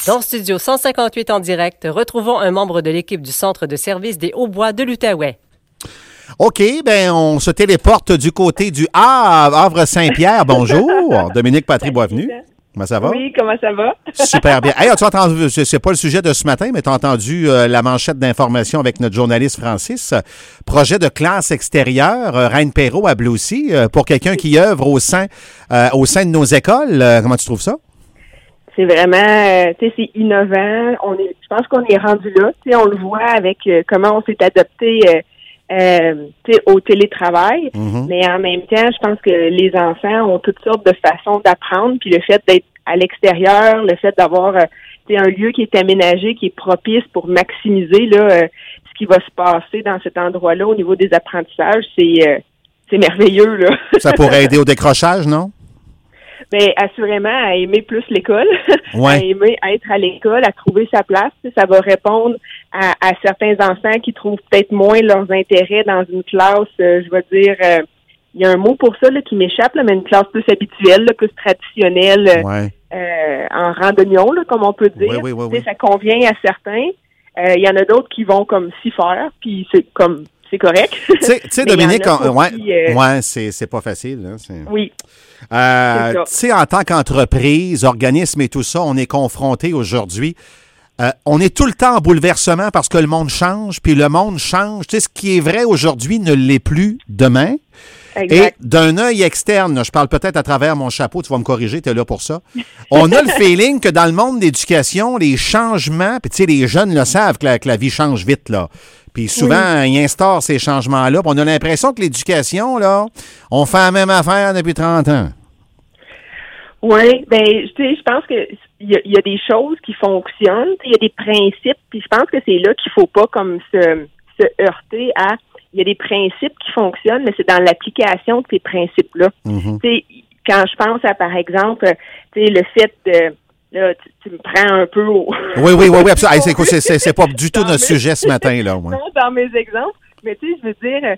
Dans Studio 158 en direct, retrouvons un membre de l'équipe du Centre de service des Hauts-Bois de l'Outaouais. OK, on se téléporte du côté du Havre-Saint-Pierre. Bonjour, Dominique Patry-Boisvenu. Comment ça va? Oui, comment ça va? Super bien. Hey, as-tu entendu, c'est pas le sujet de ce matin, mais tu as entendu la manchette d'information avec notre journaliste Francis. Projet de classe extérieure, Reine Perrault à Bleucy, pour quelqu'un qui œuvre au sein de nos écoles. Comment tu trouves ça? C'est vraiment, c'est innovant. Je pense qu'on est rendu là. On le voit avec comment on s'est adapté au télétravail. Mm-hmm. Mais en même temps, je pense que les enfants ont toutes sortes de façons d'apprendre. Puis le fait d'être à l'extérieur, le fait d'avoir un lieu qui est aménagé, qui est propice pour maximiser ce qui va se passer dans cet endroit-là au niveau des apprentissages, c'est merveilleux, là. Ça pourrait aider au décrochage, non? Bien, assurément, à aimer plus l'école, ouais. À aimer être à l'école, à trouver sa place. Ça va répondre à certains enfants qui trouvent peut-être moins leurs intérêts dans une classe, je vais dire, il y a un mot pour ça là, qui m'échappe, là, mais une classe plus habituelle, là, plus traditionnelle, en randonnion, là, comme on peut dire. Oui. Ça convient à certains. Il y en a d'autres qui vont comme s'y faire, puis c'est correct. Tu sais, Dominique, c'est pas facile. Là, oui. Tu sais, en tant qu'entreprise, organisme et tout ça, on est confronté aujourd'hui. On est tout le temps en bouleversement parce que le monde change, puis le monde change. Tu sais, ce qui est vrai aujourd'hui ne l'est plus demain. Exact. Et d'un œil externe, là, je parle peut-être à travers mon chapeau, tu vas me corriger, tu es là pour ça. On a le feeling que dans le monde de l'éducation, les changements, puis tu sais, les jeunes le savent que la vie change vite, là. Puis souvent, ils instaurent ces changements-là. Puis on a l'impression que l'éducation, là, on fait la même affaire depuis 30 ans. Oui, je pense que il y a des choses qui fonctionnent, il y a des principes, puis je pense que c'est là qu'il faut pas comme se heurter à. Il y a des principes qui fonctionnent, mais c'est dans l'application de ces principes-là. Mm-hmm. Quand je pense à, par exemple, le fait de... Là, tu me prends un peu au... Oui, absolument. C'est pas du tout notre sujet ce matin, là. Ouais. Non, dans mes exemples. Mais tu sais, je veux dire,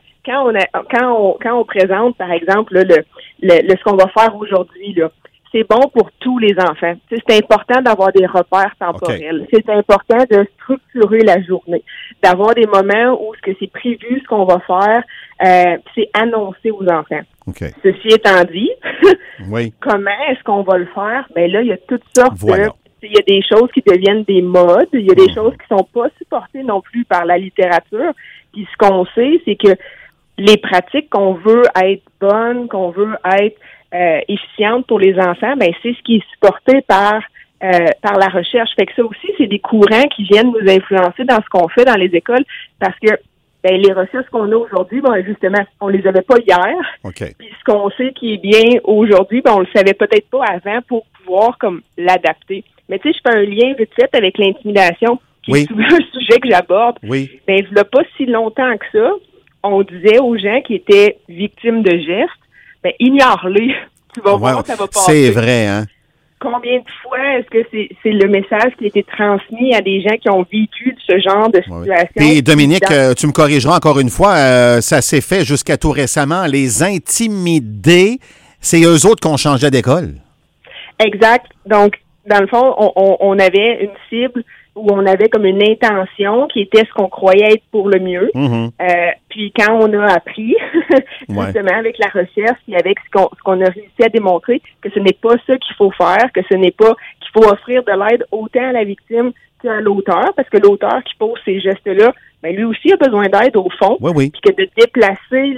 quand on présente, par exemple, ce qu'on va faire aujourd'hui, là, c'est bon pour tous les enfants. Tu sais, c'est important d'avoir des repères temporels. Okay. C'est important de structurer la journée, d'avoir des moments où c'est prévu ce qu'on va faire, c'est annoncé aux enfants. Okay. Ceci étant dit, oui. Comment est-ce qu'on va le faire? Ben là, il y a toutes sortes de... Il y a des choses qui deviennent des modes, il y a des choses qui sont pas supportées non plus par la littérature. Puis ce qu'on sait, c'est que les pratiques qu'on veut être bonnes, qu'on veut être efficientes pour les enfants, ben c'est ce qui est supporté par la recherche. Fait que ça aussi, c'est des courants qui viennent nous influencer dans ce qu'on fait dans les écoles, parce que les ressources qu'on a aujourd'hui, justement, on les avait pas hier. Okay. Puis ce qu'on sait qui est bien aujourd'hui, on le savait peut-être pas avant pour pouvoir comme l'adapter. Mais tu sais, je fais un lien vite fait avec l'intimidation, qui est souvent un sujet que j'aborde. Oui. Il n'y a pas si longtemps que ça, on disait aux gens qui étaient victimes de gestes, ignore-les. Tu vas voir, ça va passer. C'est vrai, hein? Combien de fois est-ce que c'est le message qui a été transmis à des gens qui ont vécu ce genre de situation? Puis Dominique, tu me corrigeras encore une fois, ça s'est fait jusqu'à tout récemment. Les intimider, c'est eux autres qui ont changé d'école. Exact. Donc, dans le fond, on avait une cible où on avait comme une intention qui était ce qu'on croyait être pour le mieux. Mm-hmm. Puis quand on a appris, justement avec la recherche et avec ce qu'on a réussi à démontrer, que ce n'est pas ça qu'il faut faire, que ce n'est pas qu'il faut offrir de l'aide autant à la victime qu'à l'auteur, parce que l'auteur qui pose ces gestes-là, lui aussi a besoin d'aide au fond. Oui. Puis que de déplacer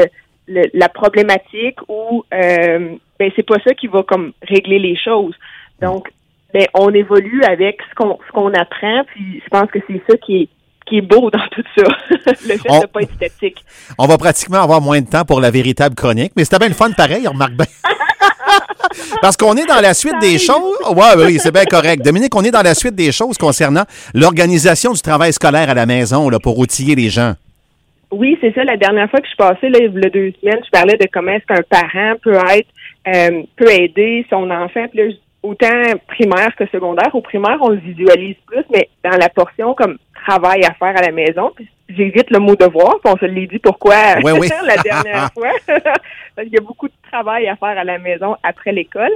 la problématique ou c'est pas ça qui va comme régler les choses. Donc, on évolue avec ce qu'on apprend, puis je pense que c'est ça qui est beau dans tout ça, le fait de ne pas être statique. On va pratiquement avoir moins de temps pour la véritable chronique, mais c'était bien le fun pareil, on remarque bien. Parce qu'on est dans la suite des choses. Oui, c'est bien correct. Dominique, on est dans la suite des choses concernant l'organisation du travail scolaire à la maison là, pour outiller les gens. Oui, c'est ça. La dernière fois que je suis passée, là, il y a 2 semaines, je parlais de comment est-ce qu'un parent peut aider son enfant. Puis là, autant primaire que secondaire. Au primaire, on le visualise plus, mais dans la portion comme travail à faire à la maison, puis j'évite le mot devoir, puis on se l'est dit pourquoi oui. la dernière fois. Parce qu'il y a beaucoup de travail à faire à la maison après l'école.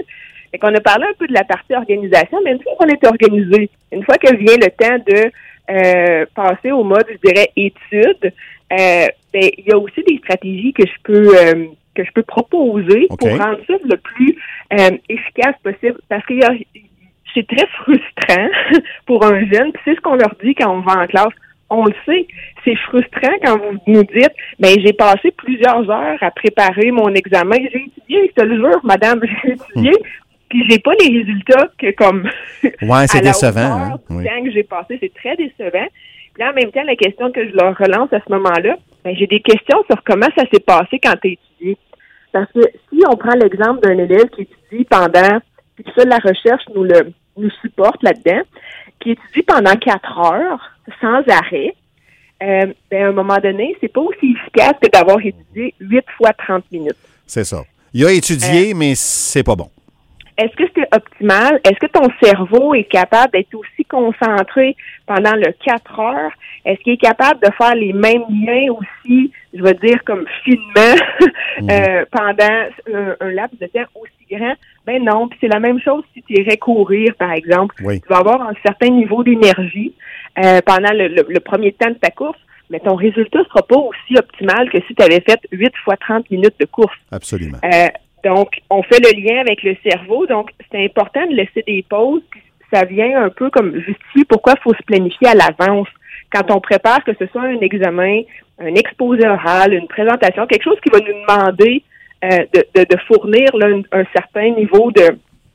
Fait qu'on a parlé un peu de la partie organisation, mais une fois qu'on est organisé, une fois que vient le temps de passer au mode, je dirais, étude, il y a aussi des stratégies que je peux proposer pour rendre ça le plus efficace possible. Parce que c'est très frustrant pour un jeune, puis c'est ce qu'on leur dit quand on va en classe. On le sait, c'est frustrant quand vous nous dites, j'ai passé plusieurs heures à préparer mon examen. J'ai étudié, je te le jure, madame, j'ai étudié, puis j'ai pas les résultats que comme ouais, c'est décevant. Le temps que j'ai passé, c'est très décevant. Puis là, en même temps, la question que je leur relance à ce moment-là, j'ai des questions sur comment ça s'est passé quand tu as étudié. Parce que si on prend l'exemple d'un élève qui étudie pendant, puis ça, la recherche nous supporte là-dedans, qui étudie pendant 4 heures sans arrêt, à un moment donné, c'est pas aussi efficace que d'avoir étudié 8 fois 30 minutes. C'est ça. Il a étudié, mais c'est pas bon. Est-ce que c'est optimal? Est-ce que ton cerveau est capable d'être aussi concentré pendant le 4 heures? Est-ce qu'il est capable de faire les mêmes liens aussi, je veux dire, comme finement, pendant un laps de temps aussi grand? Ben non. Puis c'est la même chose si tu irais courir, par exemple. Oui. Tu vas avoir un certain niveau d'énergie pendant le premier temps de ta course, mais ton résultat sera pas aussi optimal que si tu avais fait 8 fois 30 minutes de course. Absolument. Donc, on fait le lien avec le cerveau. Donc, c'est important de laisser des pauses. Puis ça vient un peu comme justifier pourquoi il faut se planifier à l'avance. Quand on prépare, que ce soit un examen, un exposé oral, une présentation, quelque chose qui va nous demander de fournir là, un certain niveau de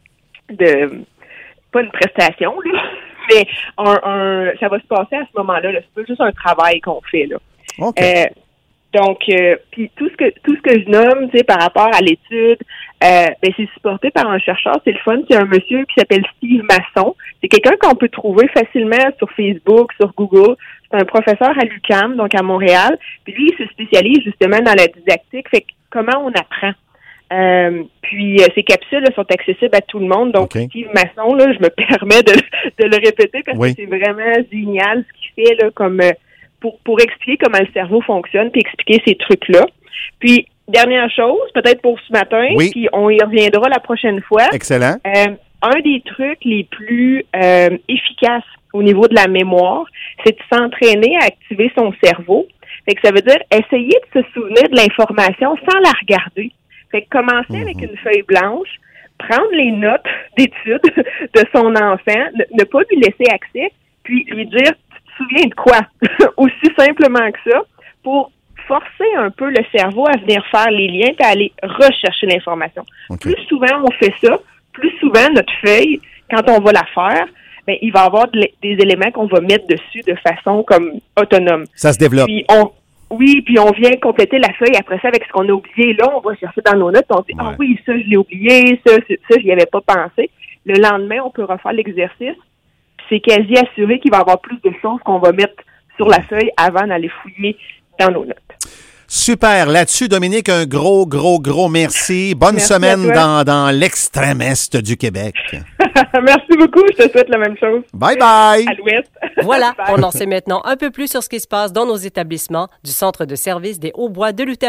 pas une prestation, là, mais ça va se passer à ce moment-là. Là. C'est pas juste un travail qu'on fait. Là. Okay. Donc, puis tout ce que je nomme, tu sais, par rapport à l'étude, c'est supporté par un chercheur, c'est le fun. C'est un monsieur qui s'appelle Steve Masson. C'est quelqu'un qu'on peut trouver facilement sur Facebook, sur Google. C'est un professeur à l'UQAM, donc à Montréal. Puis lui, il se spécialise justement dans la didactique. Fait que comment on apprend. Puis ces capsules là, sont accessibles à tout le monde. Donc, Steve Masson, là, je me permets de le répéter parce que c'est vraiment génial ce qu'il fait là, comme pour expliquer comment le cerveau fonctionne puis expliquer ces trucs-là. Puis, dernière chose, peut-être pour ce matin, puis on y reviendra la prochaine fois. Excellent. Un des trucs les plus efficaces au niveau de la mémoire, c'est de s'entraîner à activer son cerveau. Fait que ça veut dire essayer de se souvenir de l'information sans la regarder. Fait que commencer avec une feuille blanche, prendre les notes d'études de son enfant, ne pas lui laisser accès, puis lui dire « Tu te souviens de quoi? » Aussi simplement que ça, pour forcer un peu le cerveau à venir faire les liens et à aller rechercher l'information. Plus souvent on fait ça, plus souvent notre feuille, quand on va la faire, il va y avoir des éléments qu'on va mettre dessus de façon comme autonome. Ça se développe. Puis on vient compléter la feuille après ça avec ce qu'on a oublié. Là, on va chercher dans nos notes, on dit « Ah oui, ça, je l'ai oublié, ça, j'y avais pas pensé. » Le lendemain, on peut refaire l'exercice. C'est quasi assuré qu'il va y avoir plus de choses qu'on va mettre sur la feuille avant d'aller fouiller dans nos notes. Super. Là-dessus, Dominique, un gros merci. Bonne semaine dans l'extrême est du Québec. Merci beaucoup. Je te souhaite la même chose. Bye bye. À l'ouest. Voilà, on en sait maintenant un peu plus sur ce qui se passe dans nos établissements du Centre de service des Hauts-Bois de Luther.